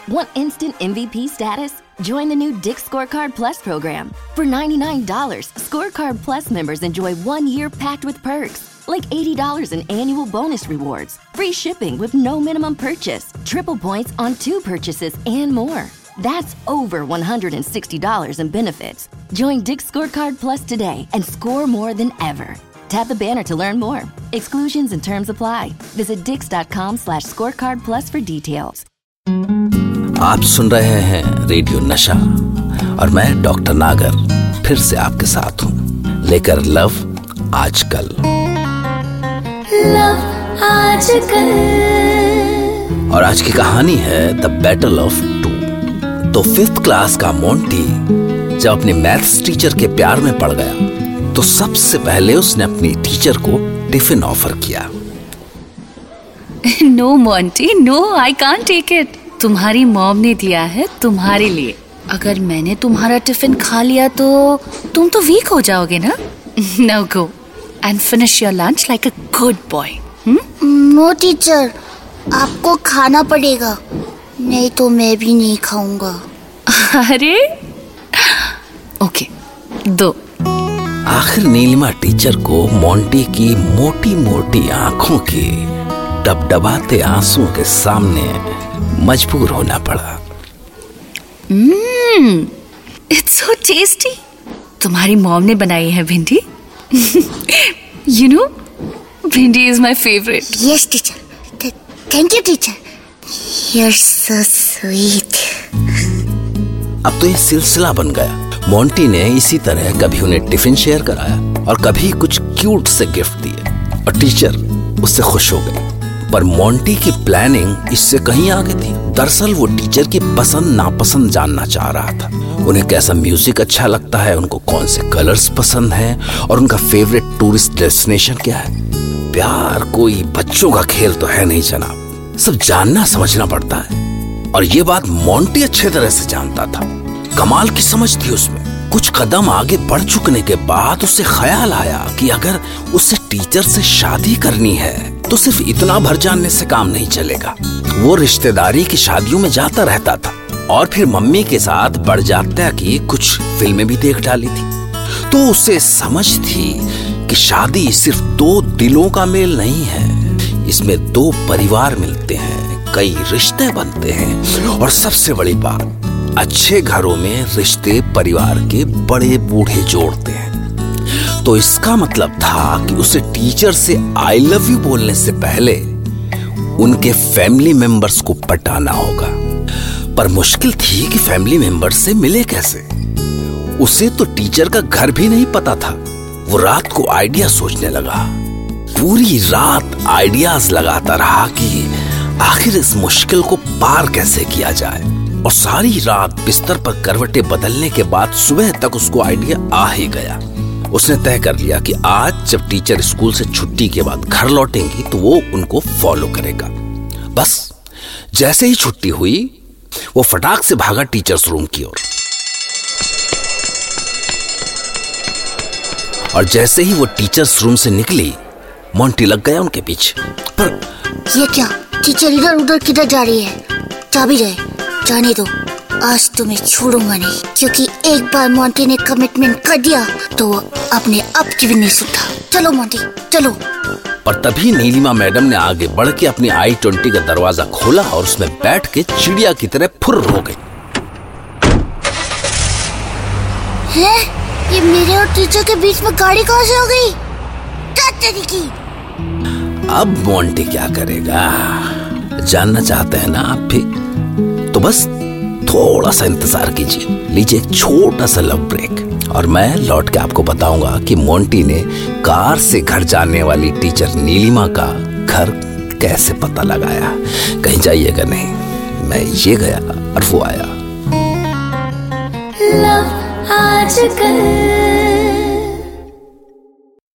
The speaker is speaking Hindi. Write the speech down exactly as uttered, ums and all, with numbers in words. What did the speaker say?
Want instant M V P status? Join the new Dick's Scorecard Plus program. For ninety-nine dollars, Scorecard Plus members enjoy one year packed with perks, like eighty dollars in annual bonus rewards, free shipping with no minimum purchase, triple points on two purchases, and more. That's over one hundred sixty dollars in benefits. Join Dick's Scorecard Plus today and score more than ever. Tap the banner to learn more. Exclusions and terms apply. Visit dix.com slash scorecard plus for details. आप सुन रहे हैं रेडियो नशा और मैं डॉक्टर नागर फिर से आपके साथ हूँ लेकर लव आजकल। लव आजकल। और आज की कहानी है द बैटल ऑफ टू। तो फिफ्थ क्लास का मोंटी जब अपने मैथ्स टीचर के प्यार में पड़ गया तो सबसे पहले उसने अपनी टीचर को टिफिन ऑफर किया। No Monty, no, I can't take it. तुम्हारी मॉम ने दिया है तुम्हारे लिए। अगर मैंने तुम्हारा टिफिन खा लिया तो तुम तो वीक हो जाओगे ना। Now go and finish your lunch like a good boy. No teacher, आपको खाना पड़ेगा, नहीं तो मैं भी नहीं खाऊंगा। अरे ओके, दो। आखिर नीलिमा टीचर को मोंटी की मोटी मोटी आंखों के डबडबाते आंसुओं के सामने मजबूर होना पड़ा। mm, It's so tasty. तुम्हारी मॉम ने बनाई है भिंडी। You know, भिंडी is my favorite. Yes teacher. Thank you teacher. You're so sweet. अब तो ये सिलसिला बन गया। मोंटी ने इसी तरह कभी उन्हें टिफिन शेयर कराया और कभी कुछ क्यूट से गिफ्ट दिए और टीचर उससे खुश हो गए। पर मोंटी की प्लानिंग इससे कहीं आगे थी। दरअसल वो टीचर की पसंद नापसंद जानना चाह रहा था। उन्हें कैसा म्यूजिक अच्छा लगता है, उनको कौन से कलर्स पसंद हैं और उनका फेवरेट टूरिस्ट डेस्टिनेशन क्या है। प्यार कोई बच्चों का खेल तो है नहीं जनाब, सब जानना समझना पड़ता है। और ये बात मोंटी अच्छे तरह से जानता था। कमाल की समझ थी उसमें। कुछ कदम आगे बढ़ चुकने के बाद उसे ख्याल आया कि अगर उसे टीचर से शादी करनी है तो सिर्फ इतना भर जानने से काम नहीं चलेगा। वो रिश्तेदारी की शादियों में जाता रहता था और फिर मम्मी के साथ बड़जात्या की कुछ फिल्में भी देख डाली थी। तो उसे समझ थी कि शादी सिर्फ दो दिलों का मेल नहीं है, इसमें दो परिवार मिलते हैं, कई रिश्ते बनते हैं और सबसे बड़ी बात, अच्छे घरों में रिश्ते परिवार के बड़े बूढ़े जोड़ते हैं। तो इसका मतलब था कि उसे टीचर से आई लव यू बोलने से पहले उनके फैमिली मेंबर्स को पटाना होगा। पर मुश्किल थी कि फैमिली मेंबर्स से मिले कैसे। उसे तो टीचर का घर भी नहीं पता था। वो रात को आइडिया सोचने लगा। पूरी रात आइडियाज लगाता रहा कि आखिर इस मुश्किल को पार कैसे किया जाए। और सारी रात बिस्तर पर करवटें बदलने के बाद सुबह तक उसको आइडिया आ ही गया। उसने तय कर लिया कि आज जब टीचर स्कूल से छुट्टी के बाद घर लौटेंगी तो वो उनको फॉलो करेगा। बस जैसे ही छुट्टी हुई वो फटाक से भागा टीचर्स रूम की ओर। और जैसे ही वो टीचर्स रूम से निकली मोंटी लग गया उनके पीछे। पर ये क्या, टीचर इधर उधर किधर जा रही है? जा भी रहे, जाने दो, आज तो मैं छोड़ूंगा नहीं, क्योंकि एक बार मोंटी ने कमिटमेंट कर दिया तो वो अपने आप की भी नहीं सुनता। चलो मोंटी चलो। पर तभी नीलिमा मैडम ने आगे बढ़ के अपनी आई ट्वेंटी का दरवाजा खोला और उसमें बैठ के चिड़िया की तरह फुर्र हो गई। हैं? ये मेरे और टीचर के बीच में गाड़ी कहाँ से हो गई? की? अब मोंटी क्या करेगा, जानना चाहते हैं ना आप भी? तो बस थोड़ा सा इंतजार कीजिए, लीजिए एक छोटा सा लव ब्रेक और मैं लौट के आपको बताऊंगा कि मोंटी ने कार से घर जाने वाली टीचर नीलिमा का घर कैसे पता लगाया। कहीं जाइएगा नहीं, मैं ये गया और वो आया। लव आजकल।